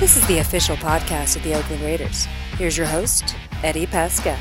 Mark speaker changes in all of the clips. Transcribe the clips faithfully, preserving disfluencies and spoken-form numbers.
Speaker 1: This is the official podcast of the Oakland Raiders. Here's your host, Eddie Pascal.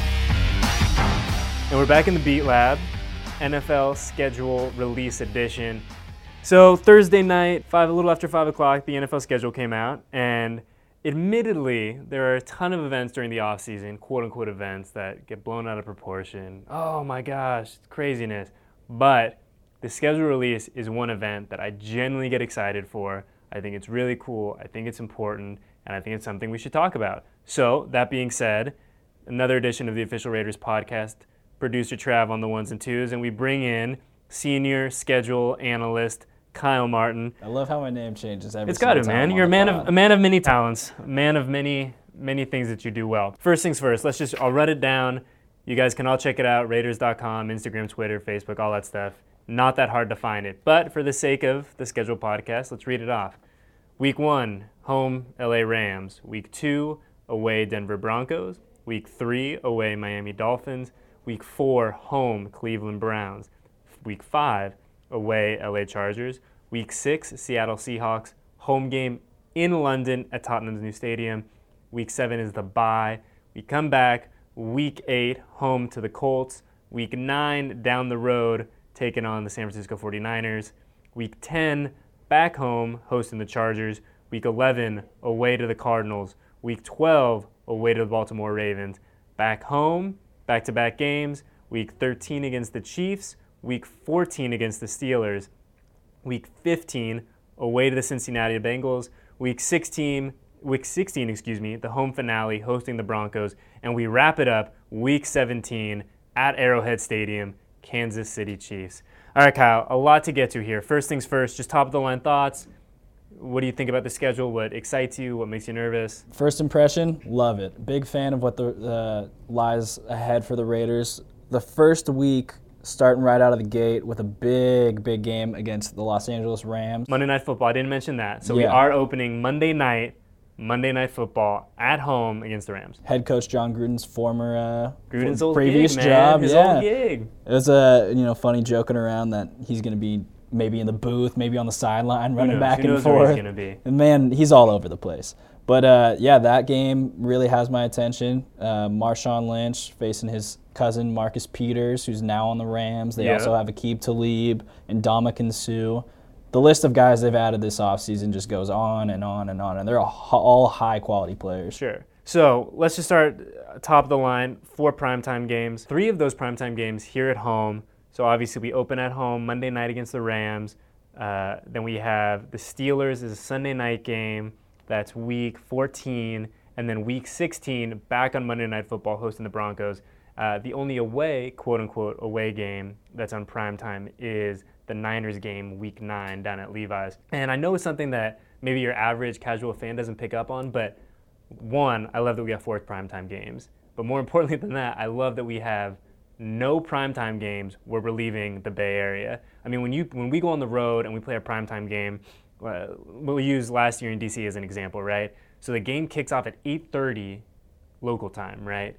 Speaker 2: And we're back in the Beat Lab, N F L schedule release edition. So Thursday night, five a little after five o'clock, the N F L schedule came out, and admittedly, there are a ton of events during the offseason, quote-unquote events, that get blown out of proportion. Oh my gosh, it's craziness. But the schedule release is one event that I genuinely get excited for. I think it's really cool, I think it's important, and I think it's something we should talk about. So, that being said, another edition of the Official Raiders podcast, producer Trav on the ones and twos, and we bring in senior schedule analyst Kyle Martin.
Speaker 3: I love how my name changes every
Speaker 2: It's got it, man. You're a man
Speaker 3: pod.
Speaker 2: of a man of many talents, a man of many many things that you do well. First things first, let's just I'll run it down. You guys can all check it out, Raiders dot com, Instagram, Twitter, Facebook, all that stuff. Not that hard to find it. But for the sake of the schedule podcast, let's read it off. Week one, home L A Rams. Week two, away Denver Broncos. Week three, away Miami Dolphins. Week four, home Cleveland Browns. Week five, away L A Chargers. Week six, Seattle Seahawks. Home game in London at Tottenham's new stadium. Week seven is the bye. We come back. Week eight, home to the Colts. Week nine, down the road, taking on the San Francisco forty-niners. Week ten, back home, hosting the Chargers. Week eleven, away to the Cardinals. Week twelve, away to the Baltimore Ravens. Back home, back-to-back games. Week thirteen against the Chiefs. Week fourteen against the Steelers. Week fifteen, away to the Cincinnati Bengals. Week sixteen, week sixteen, excuse me, the home finale, hosting the Broncos. And we wrap it up, week seventeen, at Arrowhead Stadium, Kansas City Chiefs. All right, Kyle, a lot to get to here. First things first, just top-of-the-line thoughts. What do you think about the schedule? What excites you? What makes you nervous?
Speaker 3: First impression, love it. Big fan of what the uh, lies ahead for the Raiders. The first week, starting right out of the gate with a big, big game against the Los Angeles Rams.
Speaker 2: Monday Night Football, I didn't mention that. So we
Speaker 3: Yeah.
Speaker 2: are opening Monday night, Monday Night Football at home against the Rams.
Speaker 3: Head coach John Gruden's former uh,
Speaker 2: Gruden's old
Speaker 3: previous
Speaker 2: gig, man.
Speaker 3: job.
Speaker 2: His
Speaker 3: yeah.
Speaker 2: old gig.
Speaker 3: It was a you know funny joking around that he's going to be maybe in the booth, maybe on the sideline, running
Speaker 2: knows?
Speaker 3: back
Speaker 2: Who
Speaker 3: and
Speaker 2: knows where
Speaker 3: forth.
Speaker 2: he's gonna be?
Speaker 3: And man, he's all over the place. But uh, yeah, that game really has my attention. Uh, Marshawn Lynch facing his cousin Marcus Peters, who's now on the Rams. They
Speaker 2: Yeah.
Speaker 3: also have Aqib Talib and Ndamukong Suh. The list of guys they've added this offseason just goes on and on and on, and they're all high-quality players.
Speaker 2: Sure. So let's just start uh, top of the line, four primetime games. Three of those primetime games here at home. So obviously we open at home Monday night against the Rams. Uh, then we have the Steelers is a Sunday night game. That's week fourteen. And then week sixteen, back on Monday Night Football, hosting the Broncos. Uh, the only away, quote-unquote, away game that's on primetime is the Niners game, week nine, down at Levi's. And I know it's something that maybe your average casual fan doesn't pick up on, but one, I love that we have four primetime games. But more importantly than that, I love that we have no primetime games where we're leaving the Bay Area. I mean, when you when we go on the road and we play a primetime game, uh, we'll use last year in D C as an example, right? So the game kicks off at eight thirty local time, right?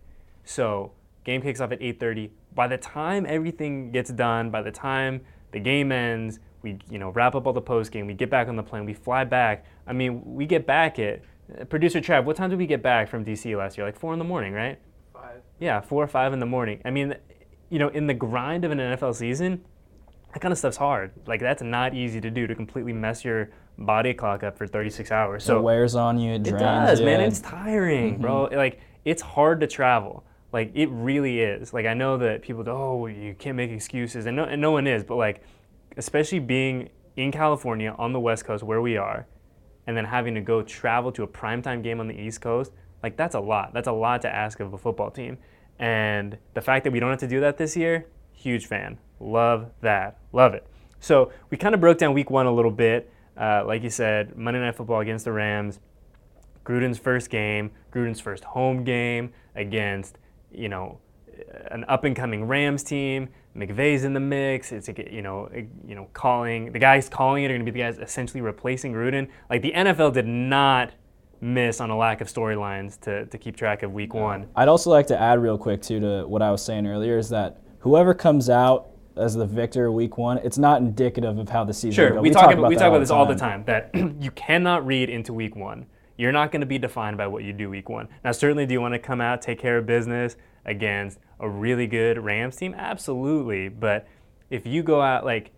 Speaker 2: So game kicks off at eight thirty. By the time everything gets done, by the time the game ends, we you know wrap up all the post game, we get back on the plane, we fly back. I mean, we get back at, uh, producer Trav, what time did we get back from D C last year? Like four in the morning, right?
Speaker 4: Five.
Speaker 2: Yeah, four or five in the morning. I mean, you know, in the grind of an N F L season, that kind of stuff's hard. Like, that's not easy to do, to completely mess your body clock up for thirty-six hours. So
Speaker 3: it wears on you, it drains
Speaker 2: it does,
Speaker 3: you.
Speaker 2: man. It's tiring,
Speaker 3: Mm-hmm.
Speaker 2: bro. Like, it's hard to travel. Like, it really is. Like, I know that people go, oh, you can't make excuses, and no, and no one is, but, like, especially being in California on the West Coast where we are, and then having to go travel to a primetime game on the East Coast, like, that's a lot. That's a lot to ask of a football team. And the fact that we don't have to do that this year, huge fan. Love that. Love it. So we kind of broke down week one a little bit. Uh, like you said, Monday Night Football against the Rams. Gruden's first game, Gruden's first home game against, you know, an up-and-coming Rams team. McVay's in the mix. It's, you know, you know, calling, the guys calling it are going to be the guys essentially replacing Gruden. Like, the N F L did not miss on a lack of storylines to, to keep track of week one.
Speaker 3: I'd also like to add real quick, too, to what I was saying earlier, is that whoever comes out as the victor week one, it's not indicative of how the season
Speaker 2: Sure,
Speaker 3: will go.
Speaker 2: we,
Speaker 3: We
Speaker 2: talk
Speaker 3: talk
Speaker 2: about,
Speaker 3: about
Speaker 2: we
Speaker 3: that
Speaker 2: talk
Speaker 3: all
Speaker 2: about
Speaker 3: the
Speaker 2: this all the
Speaker 3: time.
Speaker 2: time, that you cannot read into week one. you're not going to be defined by what you do week one. Now, certainly, do you want to come out, take care of business against a really good Rams team? Absolutely. But if you go out, like,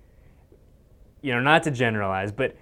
Speaker 2: you know, not to generalize, but,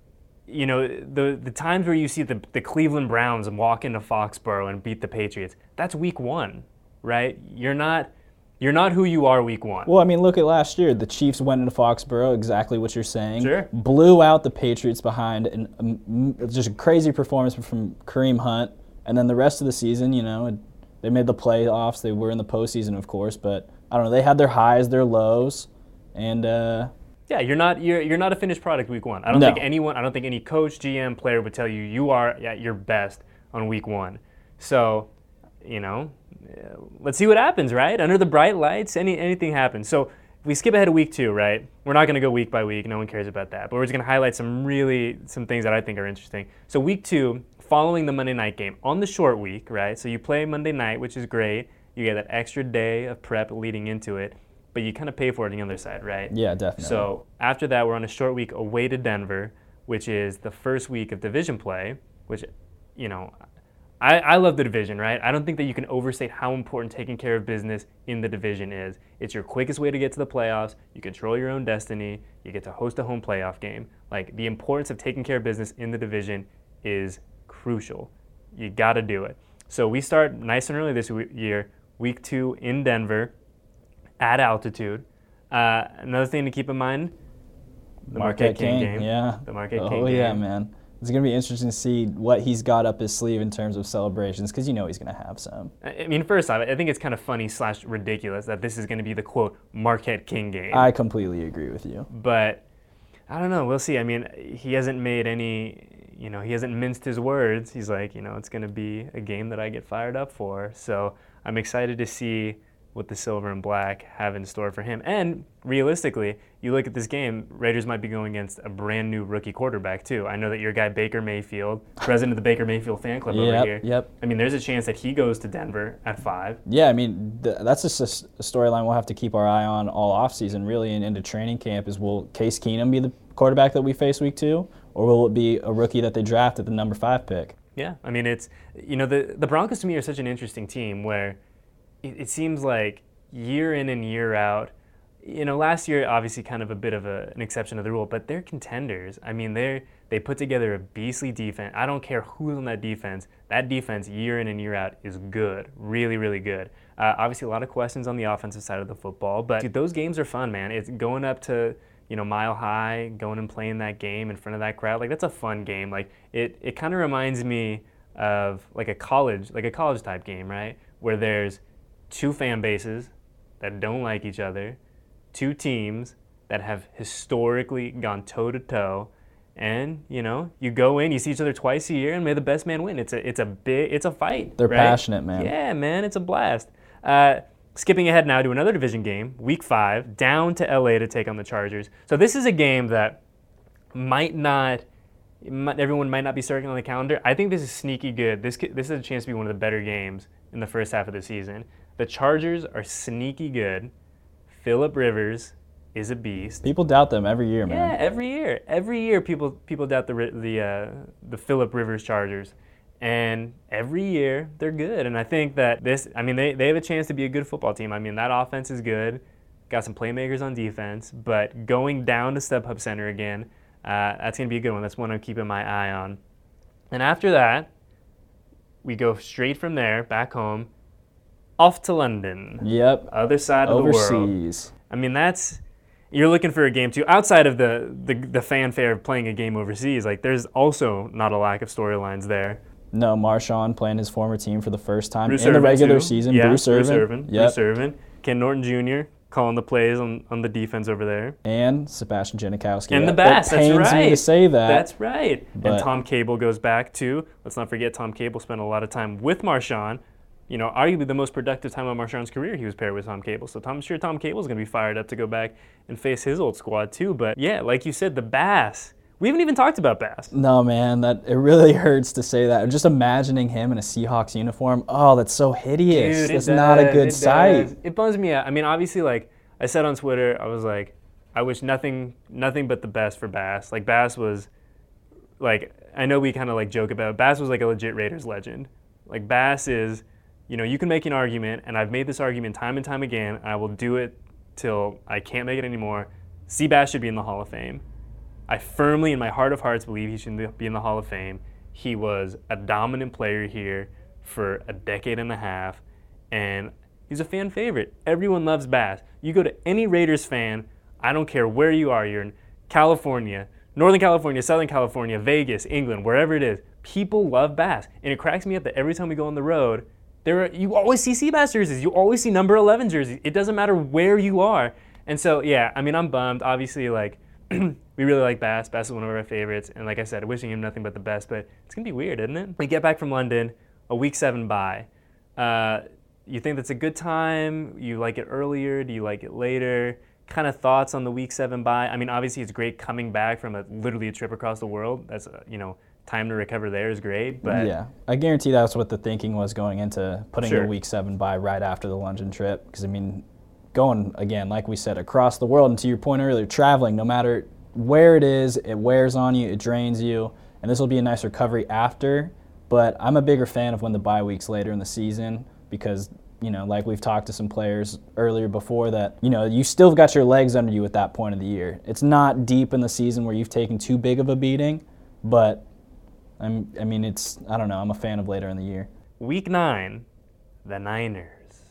Speaker 2: you know, the the times where you see the, the Cleveland Browns walk into Foxborough and beat the Patriots, that's week one, right? You're not... You're not who you are week one.
Speaker 3: Well, I mean, look at last year. The Chiefs went into Foxborough, exactly what you're saying.
Speaker 2: Sure.
Speaker 3: Blew out the Patriots behind, and um, just a crazy performance from Kareem Hunt. And then the rest of the season, you know, it, they made the playoffs. They were in the postseason, of course, but I don't know. They had their highs, their lows, and uh,
Speaker 2: yeah, you're not you're you're not a finished product week one. I don't
Speaker 3: No.
Speaker 2: think anyone, I don't think any coach, G M, player would tell you you are at your best on week one. So, you know. Let's see what happens, right? Under the bright lights, any anything happens. So if we skip ahead to week two, right? We're not going to go week by week. No one cares about that. But we're just going to highlight some really, some things that I think are interesting. So week two, following the Monday night game, on the short week, right? So you play Monday night, which is great. You get that extra day of prep leading into it. But you kind of pay for it on the other side, right?
Speaker 3: yeah, definitely.
Speaker 2: So after that, we're on a short week away to Denver, which is the first week of division play, which, you know, I, I love the division, right? I don't think that you can overstate how important taking care of business in the division is. It's your quickest way to get to the playoffs. You control your own destiny. You get to host a home playoff game. Like, the importance of taking care of business in the division is crucial. You got to do it. So we start nice and early this we- year, week two in Denver, at altitude. Uh, another thing to keep in mind, the Marquette,
Speaker 3: Marquette
Speaker 2: King,
Speaker 3: King,
Speaker 2: game.
Speaker 3: yeah.
Speaker 2: The Marquette
Speaker 3: oh,
Speaker 2: King game.
Speaker 3: yeah, man. It's going to be interesting to see what he's got up his sleeve in terms of celebrations, because you know he's going to have some.
Speaker 2: I mean, first off, I think it's kind of funny slash ridiculous that this is going to be the, quote, Marquette King game.
Speaker 3: I completely agree with you.
Speaker 2: But I don't know. We'll see. I mean, he hasn't made any, you know, he hasn't minced his words. He's like, you know, it's going to be a game that I get fired up for. So I'm excited to see what the silver and black have in store for him. And realistically, you look at this game, Raiders might be going against a brand new rookie quarterback too. I know that your guy Baker Mayfield, president of the Baker Mayfield fan club over
Speaker 3: Yep,
Speaker 2: here.
Speaker 3: yep.
Speaker 2: I mean, there's a chance that he goes to Denver at five.
Speaker 3: Yeah, I mean, th- that's just a, s- a storyline we'll have to keep our eye on all offseason, really, and into training camp is, will Case Keenum be the quarterback that we face week two, or will it be a rookie that they draft at the number five pick?
Speaker 2: Yeah, I mean, it's, you know, the, the Broncos to me are such an interesting team where it, it seems like year in and year out, you know, last year obviously kind of a bit of a, an exception to the rule, but they're contenders. I mean, they they put together a beastly defense. I don't care who's on that defense. That defense year in and year out is good, really, really good. Uh, obviously, a lot of questions on the offensive side of the football, but dude, those games are fun, man. It's going up to, you know, Mile High, going and playing that game in front of that crowd. Like, that's a fun game. Like, it it kind of reminds me of like a college, like a college type game, right? Where there's two fan bases that don't like each other, two teams that have historically gone toe-to-toe, and, you know, you go in, you see each other twice a year, and may the best man win. It's a it's a big, it's a fight.
Speaker 3: They're
Speaker 2: right?
Speaker 3: passionate, man.
Speaker 2: Yeah, man, it's a blast. Uh, skipping ahead now to another division game, week five, down to L A to take on the Chargers. So this is a game that might not, might, everyone might not be circling on the calendar. I think this is sneaky good. This This is a chance to be one of the better games in the first half of the season. The Chargers are sneaky good. Phillip Rivers is a beast.
Speaker 3: People doubt them every year, man.
Speaker 2: Yeah, every year. Every year people people doubt the the uh, the Phillip Rivers Chargers. And every year they're good. And I think that this, I mean, they, they have a chance to be a good football team. I mean, that offense is good. Got some playmakers on defense. But going down to StubHub Center again, uh, that's going to be a good one. That's one I'm keeping my eye on. And after that, we go straight from there, back home, off to London.
Speaker 3: Yep.
Speaker 2: Other side of
Speaker 3: Overseas.
Speaker 2: the world. I mean, that's, you're looking for a game too. Outside of the, the, the fanfare of playing a game overseas, like there's also not a lack of storylines there.
Speaker 3: No, Marshawn playing his former team for the first time
Speaker 2: Bruce
Speaker 3: in the
Speaker 2: Irvin,
Speaker 3: regular
Speaker 2: too.
Speaker 3: season.
Speaker 2: Yeah,
Speaker 3: Bruce
Speaker 2: Bruce
Speaker 3: Irvin.
Speaker 2: Irvin.
Speaker 3: Yep.
Speaker 2: Bruce Irvin. Ken Norton Junior calling the plays on, on the defense over there.
Speaker 3: And Sebastian Janikowski.
Speaker 2: And the
Speaker 3: That-
Speaker 2: Bass,
Speaker 3: It
Speaker 2: that's
Speaker 3: pains
Speaker 2: right.
Speaker 3: me to say that.
Speaker 2: That's right.
Speaker 3: But-
Speaker 2: And Tom Cable goes back too. Let's not forget Tom Cable spent a lot of time with Marshawn. You know, arguably the most productive time of Marshawn's career, he was paired with Tom Cable. So Tom, I'm sure Tom Cable's going to be fired up to go back and face his old squad too. But yeah, like you said, the Bass. We haven't even talked about Bass.
Speaker 3: No, man, that it really hurts to say that. Just imagining him in a Seahawks uniform, oh, that's so hideous.
Speaker 2: Dude, it
Speaker 3: that's not a
Speaker 2: does,
Speaker 3: good
Speaker 2: it
Speaker 3: sight.
Speaker 2: does. It bums me out. I mean, obviously, like I said on Twitter, I was like, I wish nothing, nothing but the best for Bass. Like Bass was like, I know we kind of like joke about it. Bass was like a legit Raiders legend. Like Bass is, you know, you can make an argument, and I've made this argument time and time again, and I will do it till I can't make it anymore. Seabass should be in the Hall of Fame. I firmly, in my heart of hearts, believe he should be in the Hall of Fame. He was a dominant player here for a decade and a half, and he's a fan favorite. Everyone loves Bass. You go to any Raiders fan, I don't care where you are, you're in California, Northern California, Southern California, Vegas, England, wherever it is, people love Bass. And it cracks me up that every time we go on the road, there are, you always see Seabass jerseys. You always see number eleven jerseys. It doesn't matter where you are. And so, yeah, I mean, I'm bummed. Obviously, like, we really like Bass. Bass is one of our favorites. And like I said, wishing him nothing but the best. But it's going to be weird, isn't it? We get back from London, a week seven bye. Uh, you think that's a good time? You like it earlier? Do you like it later? Kind of thoughts on the week seven bye? I mean, obviously, it's great coming back from a literally a trip across the world. That's, uh, you know, time to recover there is great. But
Speaker 3: yeah, I guarantee that's what the thinking was going into putting
Speaker 2: Sure.
Speaker 3: the week seven bye right after the London trip. Because, I mean, going, again, like we said, across the world, and to your point earlier, traveling, no matter where it is, it wears on you, it drains you, and this will be a nice recovery after. But I'm a bigger fan of when the bye week's later in the season because, you know, like we've talked to some players earlier before that, you know, you still got your legs under you at that point of the year. It's not deep in the season where you've taken too big of a beating, but I'm, I mean, it's, I don't know, I'm a fan of later in the year.
Speaker 2: week nine, the Niners.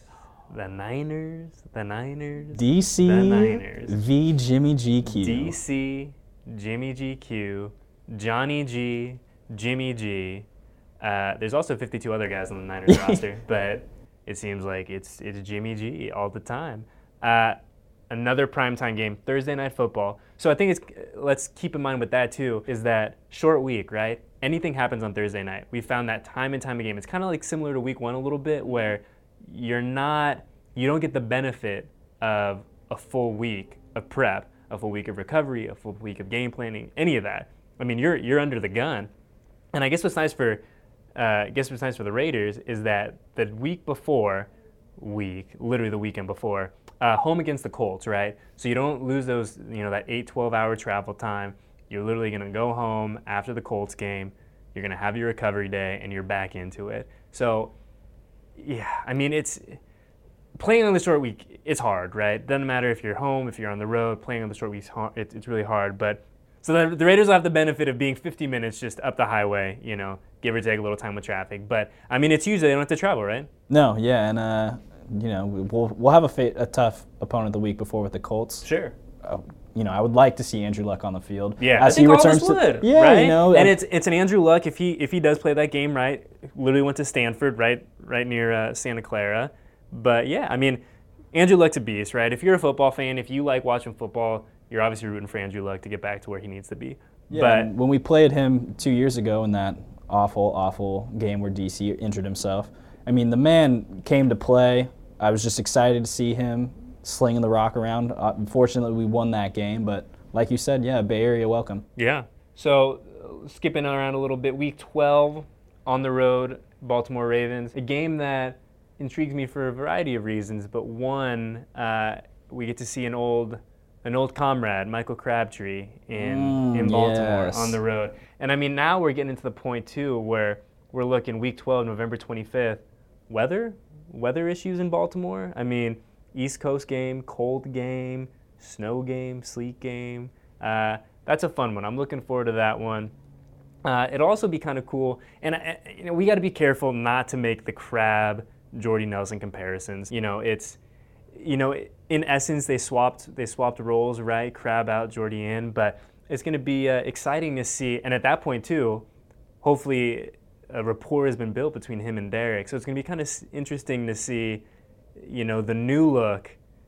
Speaker 2: The Niners, the Niners,
Speaker 3: D C
Speaker 2: the Niners.
Speaker 3: v. Jimmy G Q.
Speaker 2: D C, Jimmy G Q, Johnny G, Jimmy G. Uh, there's also fifty-two other guys on the Niners roster, but it seems like it's it's Jimmy G all the time. Uh, another primetime game, Thursday Night Football. So I think it's, let's keep in mind with that too, is that short week, right? Anything happens on Thursday night. We found that time and time again. It's kind of like similar to week one a little bit where you're not, you don't get the benefit of a full week of prep, a full week of recovery, a full week of game planning, any of that. I mean, you're you're under the gun. And I guess what's nice for, uh, I guess what's nice for the Raiders is that the week before, week, literally the weekend before, uh, home against the Colts, right? So you don't lose those, you know, that eight, twelve hour travel time. You're literally going to go home after the Colts game. You're going to have your recovery day, and you're back into it. So, yeah, I mean, it's playing on the short week, it's hard, right? Doesn't matter if you're home, if you're on the road, playing on the short week, it's, it's really hard. But so the, the Raiders will have the benefit of being fifty minutes just up the highway, you know, give or take a little time with traffic. But, I mean, it's usually they don't have to travel, right?
Speaker 3: No, yeah, and, uh, you know, we'll, we'll have a, fa- a tough opponent the week before with the Colts.
Speaker 2: Sure.
Speaker 3: Uh, you know, I would like to see Andrew Luck on the field.
Speaker 2: Yeah,
Speaker 3: as
Speaker 2: I think
Speaker 3: he
Speaker 2: all of us
Speaker 3: returns to,
Speaker 2: would,
Speaker 3: yeah,
Speaker 2: right?
Speaker 3: you know,
Speaker 2: and
Speaker 3: uh,
Speaker 2: it's it's an Andrew Luck if he if he does play that game right. Literally went to Stanford, right, right near uh, Santa Clara. But yeah, I mean, Andrew Luck's a beast, right? If you're a football fan, if you like watching football, you're obviously rooting for Andrew Luck to get back to where he needs to be.
Speaker 3: Yeah,
Speaker 2: but
Speaker 3: and when we played him two years ago in that awful, awful game where D C injured himself, I mean, the man came to play. I was just excited to see him slinging the rock around. Uh, unfortunately, we won that game, but like you said, yeah, Bay Area welcome.
Speaker 2: yeah. So uh, skipping around a little bit, week twelve on the road, Baltimore Ravens, a game that intrigues me for a variety of reasons, but one, uh, we get to see an old an old comrade, Michael Crabtree, in,
Speaker 3: Mm,
Speaker 2: in Baltimore
Speaker 3: yes.
Speaker 2: on the road. And I mean, now we're getting to the point, too, where we're looking week twelve, November twenty-fifth, weather? Weather issues in Baltimore? I mean, East Coast game, cold game, snow game, sleet game. Uh, that's a fun one. I'm looking forward to that one. Uh, it'll also be kind of cool, and uh, you know, we got to be careful not to make the Crab Jordy Nelson comparisons. You know, it's, you know, in essence they swapped they swapped roles, right? Crab out, Jordy in, but it's going to be uh, exciting to see. And at that point too, hopefully a rapport has been built between him and Derek. So it's going to be kind of interesting to see, you know, the new look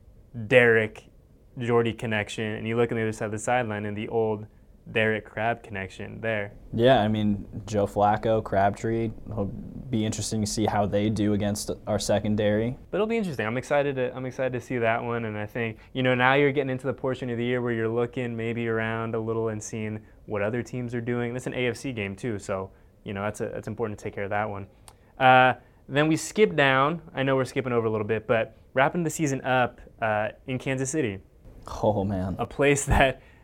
Speaker 2: Derek Jordy connection, and you look on the other side of the sideline and the old Derek Crab connection there.
Speaker 3: Yeah, I mean, Joe Flacco, Crabtree, it'll be interesting to see how they do against our secondary.
Speaker 2: But it'll be interesting. I'm excited to I'm excited to see that one, and I think, you know, now you're getting into the portion of the year where you're looking maybe around a little and seeing what other teams are doing. It's an A F C game too, so, you know, that's a, that's important to take care of that one. Uh, then we skip down. I know we're skipping over a little bit, but wrapping the season up uh, in Kansas City.
Speaker 3: Oh, man.
Speaker 2: A place that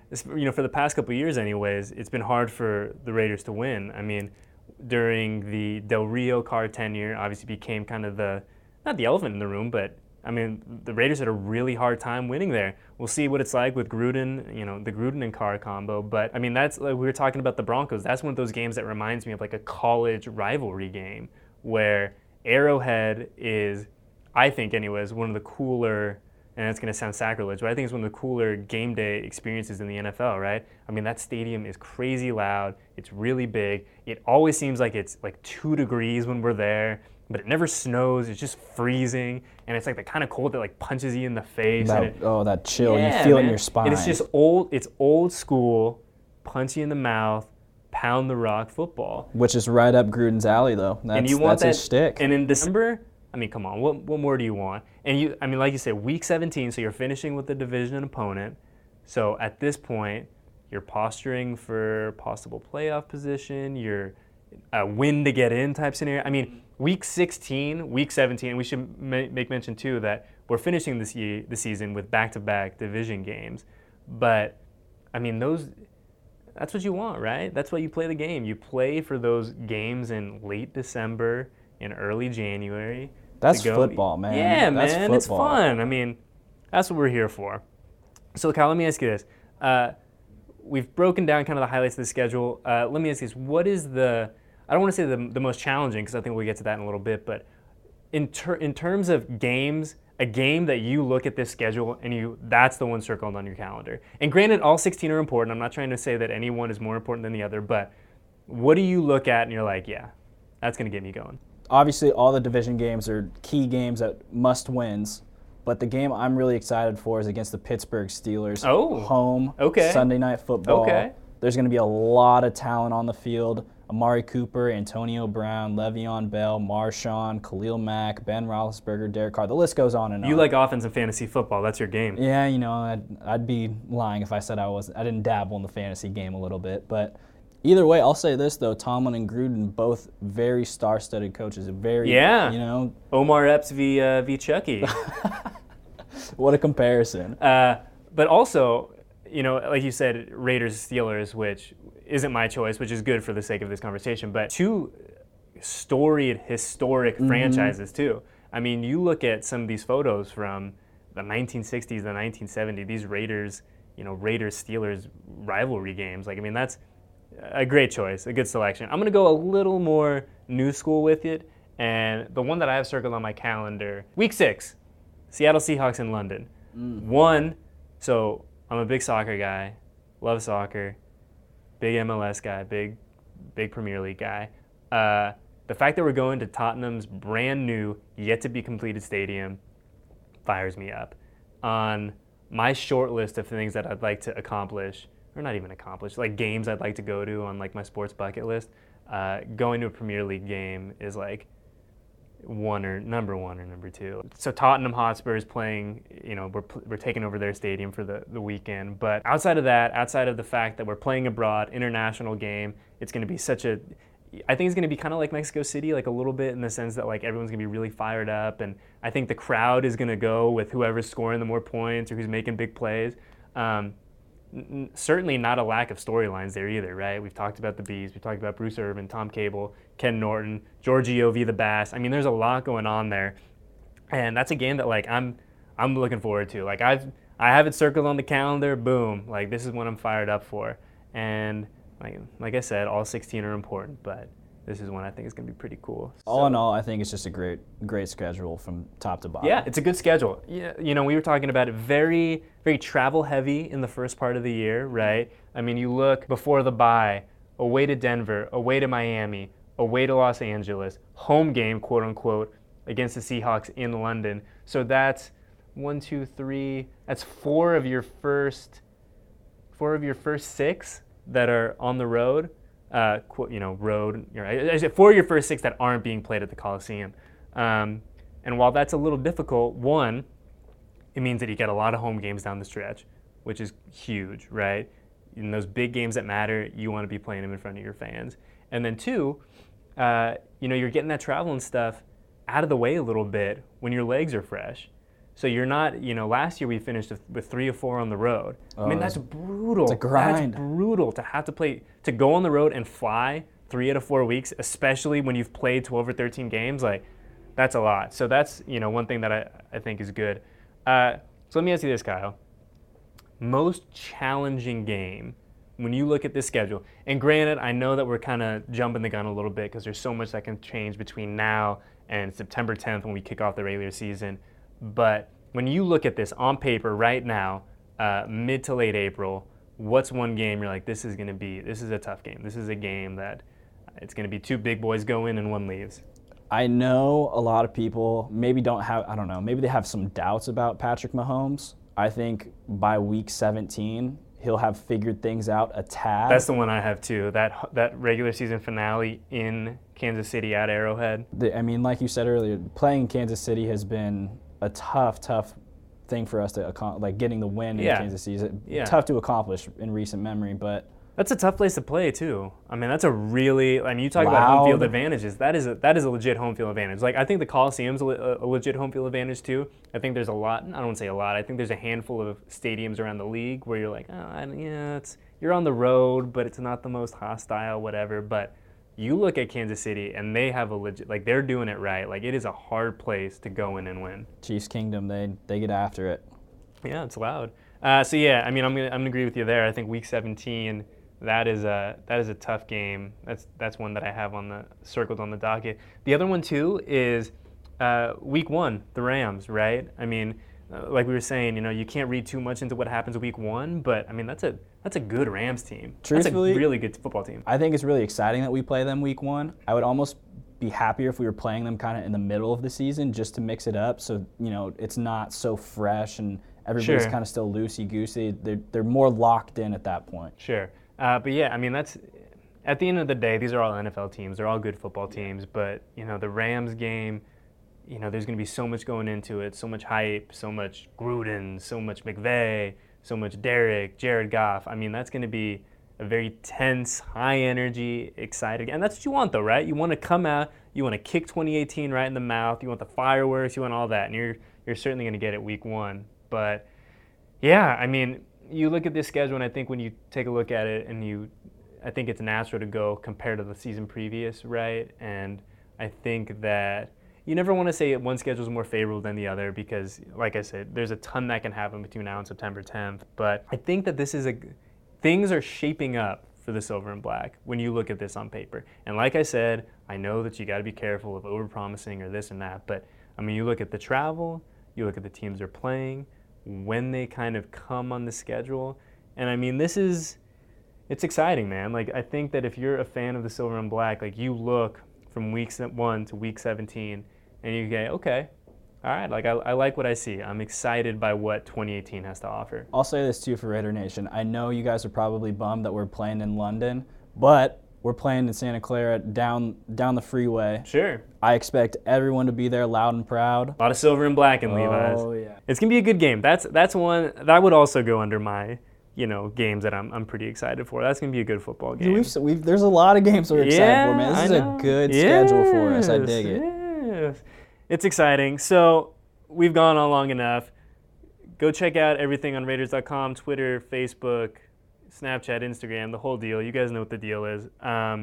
Speaker 2: you know, for the past couple of years anyways, it's been hard for the Raiders to win. I mean, during the Del Rio Carr tenure, obviously became kind of the, not the elephant in the room, but I mean, the Raiders had a really hard time winning there. We'll see what it's like with Gruden, you know, the Gruden and Carr combo. But I mean, that's like we were talking about the Broncos. That's one of those games that reminds me of like a college rivalry game where Arrowhead is, I think anyways, one of the cooler, and it's going to sound sacrilege, but I think it's one of the cooler game day experiences in the N F L, right? I mean, that stadium is crazy loud. It's really big. It always seems like it's like two degrees when we're there, but it never snows. It's just freezing, and it's like the kind of cold that like punches you in the face.
Speaker 3: That,
Speaker 2: and it,
Speaker 3: oh, that chill.
Speaker 2: yeah,
Speaker 3: you feel
Speaker 2: man.
Speaker 3: it in your spine.
Speaker 2: And it's just old. It's old school, punch you in the mouth, pound the rock football.
Speaker 3: Which is right up Gruden's alley, though. That's,
Speaker 2: and you want
Speaker 3: that's
Speaker 2: that,
Speaker 3: his shtick.
Speaker 2: And in December, I mean, come on, what what more do you want? And you, I mean, like you said, week seventeen, so you're finishing with the division opponent. So at this point, you're posturing for possible playoff position. You're a win to get in type scenario. I mean, week sixteen, week seventeen, we should ma- make mention too that we're finishing this year, the season with back-to-back division games. But I mean, those. That's what you want, right? That's why you play the game. You play for those games in late December, in early January.
Speaker 3: That's
Speaker 2: go.
Speaker 3: football, man.
Speaker 2: Yeah,
Speaker 3: that's
Speaker 2: man.
Speaker 3: Football.
Speaker 2: It's fun. I mean, that's what we're here for. So, Kyle, let me ask you this. Uh, we've broken down kind of the highlights of the schedule. Uh, let me ask you this. What is the, I don't want to say the, the most challenging, because I think we'll get to that in a little bit, but in, ter- in terms of games, a game that you look at this schedule and you that's the one circled on your calendar. And granted, all sixteen are important. I'm not trying to say that any one is more important than the other, but what do you look at and you're like, yeah, that's going to get me going?
Speaker 3: Obviously, all the division games are key games that must wins. But the game I'm really excited for is against the Pittsburgh Steelers.
Speaker 2: Oh,
Speaker 3: home,
Speaker 2: okay.
Speaker 3: Sunday Night Football.
Speaker 2: Okay.
Speaker 3: There's going to be a lot of talent on the field. Amari Cooper, Antonio Brown, Le'Veon Bell, Marshawn, Khalil Mack, Ben Roethlisberger, Derek Carr. The list goes on and on.
Speaker 2: You like offense and fantasy football. That's your game.
Speaker 3: Yeah, you know, I'd, I'd be lying if I said I wasn't. I didn't dabble in the fantasy game a little bit. But either way, I'll say this, though. Tomlin and Gruden, both very star-studded coaches. Very,
Speaker 2: yeah.
Speaker 3: you know.
Speaker 2: Omar Epps v. Uh, v. Chucky.
Speaker 3: What a comparison.
Speaker 2: Uh, but also, you know, like you said, Raiders, Steelers, which isn't my choice, which is good for the sake of this conversation, but two storied, historic mm-hmm. franchises, too. I mean, you look at some of these photos from the nineteen sixties, the nineteen seventies, these Raiders, you know, Raiders-Steelers rivalry games. Like, I mean, that's a great choice, a good selection. I'm going to go a little more new school with it, and the one that I have circled on my calendar, week six, Seattle Seahawks in London. Mm. One, so I'm a big soccer guy, love soccer, big M L S guy, big big Premier League guy. Uh, the fact that we're going to Tottenham's brand new, yet to be completed stadium fires me up. On my short list of things that I'd like to accomplish, or not even accomplish, like games I'd like to go to on like my sports bucket list, uh, going to a Premier League game is like one or number one or number two. So Tottenham Hotspur is playing, you know, we're, we're taking over their stadium for the, the weekend. But outside of that, outside of the fact that we're playing abroad, international game, it's going to be such a, I think it's going to be kind of like Mexico City, like a little bit in the sense that like everyone's going to be really fired up. And I think the crowd is going to go with whoever's scoring the more points or who's making big plays. Um, N- certainly not a lack of storylines there either, right? We've talked about the Bees, we've talked about Bruce Irvin, Tom Cable, Ken Norton, Giorgio v. the Bass. I mean, there's a lot going on there, and that's a game that like I'm I'm looking forward to. Like I've I have it circled on the calendar. Boom, like this is what I'm fired up for. And like like I said, all sixteen are important, but this is one I think is going to be pretty cool.
Speaker 3: All
Speaker 2: so,
Speaker 3: in all, I think it's just a great, great schedule from top to bottom.
Speaker 2: Yeah, it's a good schedule. Yeah, you know, we were talking about it very, very travel heavy in the first part of the year, right? I mean, you look before the bye, away to Denver, away to Miami, away to Los Angeles, home game, quote unquote, against the Seahawks in London. So that's one, two, three. That's four of your first, four of your first six that are on the road. Uh, you know, road, you know, four of your first six that aren't being played at the Coliseum. Um, and while that's a little difficult, one, it means that you get a lot of home games down the stretch, which is huge, right? In those big games that matter, you want to be playing them in front of your fans. And then two, uh, you know, you're getting that travel and stuff out of the way a little bit when your legs are fresh. So you're not, you know, last year we finished with three or four on the road.
Speaker 3: Oh,
Speaker 2: I mean, that's brutal.
Speaker 3: it's a grind.
Speaker 2: That's brutal to have to play, to go on the road and fly three out of four weeks, especially when you've played twelve or thirteen games. Like, that's a lot. So that's, you know, one thing that I, I think is good. Uh, so let me ask you this, Kyle. Most challenging game when you look at this schedule, and granted, I know that we're kind of jumping the gun a little bit because there's so much that can change between now and September tenth when we kick off the regular season. But when you look at this on paper right now, uh, mid to late April, what's one game you're like, this is going to be, this is a tough game. This is a game that it's going to be two big boys go in and one leaves.
Speaker 3: I know a lot of people maybe don't have, I don't know, maybe they have some doubts about Patrick Mahomes. I think by week seventeen, he'll have figured things out a tad.
Speaker 2: That's the one I have too. That that regular season finale in Kansas City at Arrowhead.
Speaker 3: The, I mean, like you said earlier, playing in Kansas City has been a tough, tough thing for us to accomplish. Like getting the win in
Speaker 2: Yeah.
Speaker 3: Kansas City is
Speaker 2: Yeah.
Speaker 3: tough to accomplish in recent memory, but
Speaker 2: That's a tough place to play too. I mean, that's a really. I mean, you talk about
Speaker 3: Loud.
Speaker 2: home field advantages. That is a that is a legit home field advantage. Like I think the Coliseum's a, le- a legit home field advantage too. I think there's a lot. I don't want to say a lot. I think there's a handful of stadiums around the league where you're like, oh, I, yeah, it's you're on the road, but it's not the most hostile, whatever. But you look at Kansas City and they have a legit, like they're doing it right. Like it is a hard place to go in and win.
Speaker 3: Chiefs Kingdom, they they get after it.
Speaker 2: Yeah, it's loud. Uh, so yeah, I mean, I'm gonna I'm gonna agree with you there. I think Week seventeen. That is a that is a tough game. That's that's one that I have on the circled on the docket. The other one too is uh, week one, the Rams, right? I mean, uh, like we were saying, you know, you can't read too much into what happens week one, but I mean that's a that's a good Rams team.
Speaker 3: Truthfully,
Speaker 2: that's a really good football team.
Speaker 3: I think it's really exciting that we play them week one. I would almost be happier if we were playing them kind of in the middle of the season just to mix it up, so you know it's not so fresh and everybody's
Speaker 2: Sure.
Speaker 3: kind of still loosey-goosey. They're they're more locked in at that point.
Speaker 2: Sure. Uh, but yeah, I mean, that's at the end of the day, these are all N F L teams. They're all good football teams. But, you know, the Rams game, you know, there's going to be so much going into it, so much hype, so much Gruden, so much McVay, so much Derek, Jared Goff. I mean, that's going to be a very tense, high energy, excited. And that's what you want, though, right? You want to come out, you want to kick twenty eighteen right in the mouth, you want the fireworks, you want all that. And you're, you're certainly going to get it week one. But, yeah, I mean, you look at this schedule, and I think when you take a look at it, and you, I think it's natural to go compared to the season previous, right? And I think that you never want to say one schedule is more favorable than the other because, like I said, there's a ton that can happen between now and September tenth. But I think that this is a, things are shaping up for the Silver and Black when you look at this on paper. And like I said, I know that you got to be careful of overpromising or this and that. But I mean, you look at the travel, you look at the teams they're playing, when they kind of come on the schedule. And I mean, this is, it's exciting, man. Like, I think that if you're a fan of the Silver and Black, like you look from week one to week seventeen and you go, okay, all right, like I, I like what I see. I'm excited by what twenty eighteen has to offer.
Speaker 3: I'll say this too for Raider Nation. I know you guys are probably bummed that we're playing in London, but we're playing in Santa Clara down down the freeway.
Speaker 2: Sure.
Speaker 3: I expect everyone to be there loud and proud.
Speaker 2: A lot of Silver and Black in Levi's.
Speaker 3: Oh, yeah.
Speaker 2: It's going to be a good game. That's that's one, that would also go under my, you know, games that I'm I'm pretty excited for. That's going to be a good football game.
Speaker 3: We've, we've, there's a lot of games we're excited
Speaker 2: yeah,
Speaker 3: for, man. This
Speaker 2: I
Speaker 3: is
Speaker 2: know.
Speaker 3: a good
Speaker 2: Yes,
Speaker 3: schedule for us. I dig it.
Speaker 2: Yes. It's exciting. So we've gone on long enough. Go check out everything on Raiders dot com, Twitter, Facebook, Snapchat, Instagram, the whole deal. You guys know what the deal is. Um,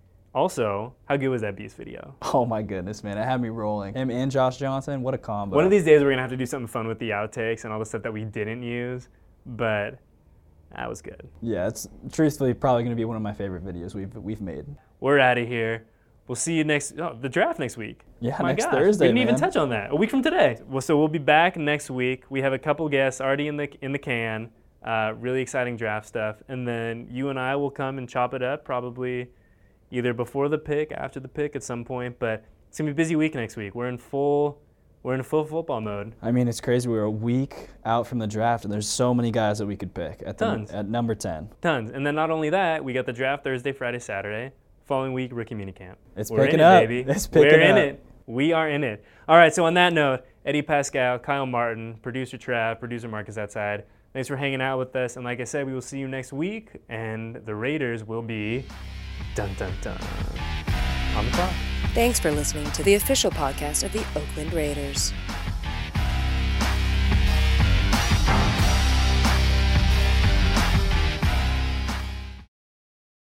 Speaker 2: also, how good was that Beast video?
Speaker 3: Oh my goodness, man. It had me rolling. Him and Josh Johnson, what a combo.
Speaker 2: One of these days we're going to have to do something fun with the outtakes and all the stuff that we didn't use, but that was good.
Speaker 3: Yeah, it's truthfully probably going to be one of my favorite videos we've we've made.
Speaker 2: We're out of here. We'll see you next, oh, the draft next week.
Speaker 3: Yeah,
Speaker 2: My
Speaker 3: next
Speaker 2: gosh,
Speaker 3: Thursday,
Speaker 2: We didn't even
Speaker 3: man.
Speaker 2: touch on that. A week from today. Well, so we'll be back next week. We have a couple guests already in the in the can. Uh, really exciting draft stuff. And then you and I will come and chop it up probably either before the pick, after the pick at some point. But it's going to be a busy week next week. We're in full we're in full football mode.
Speaker 3: I mean, it's crazy. We're a week out from the draft, and there's so many guys that we could pick at, the,
Speaker 2: Tons.
Speaker 3: at number ten.
Speaker 2: Tons. And then not only that, we got the draft Thursday, Friday, Saturday. Following week, rookie minicamp.
Speaker 3: It's
Speaker 2: We're
Speaker 3: picking
Speaker 2: in
Speaker 3: up.
Speaker 2: it, baby.
Speaker 3: It's picking
Speaker 2: We're in
Speaker 3: up.
Speaker 2: it. We are in it. All right, so on that note, Eddie Pascal, Kyle Martin, producer Trav, producer Marcus outside. Thanks for hanging out with us. And like I said, we will see you next week. And the Raiders will be dun dun dun on the clock.
Speaker 1: Thanks for listening to the official podcast of the Oakland Raiders.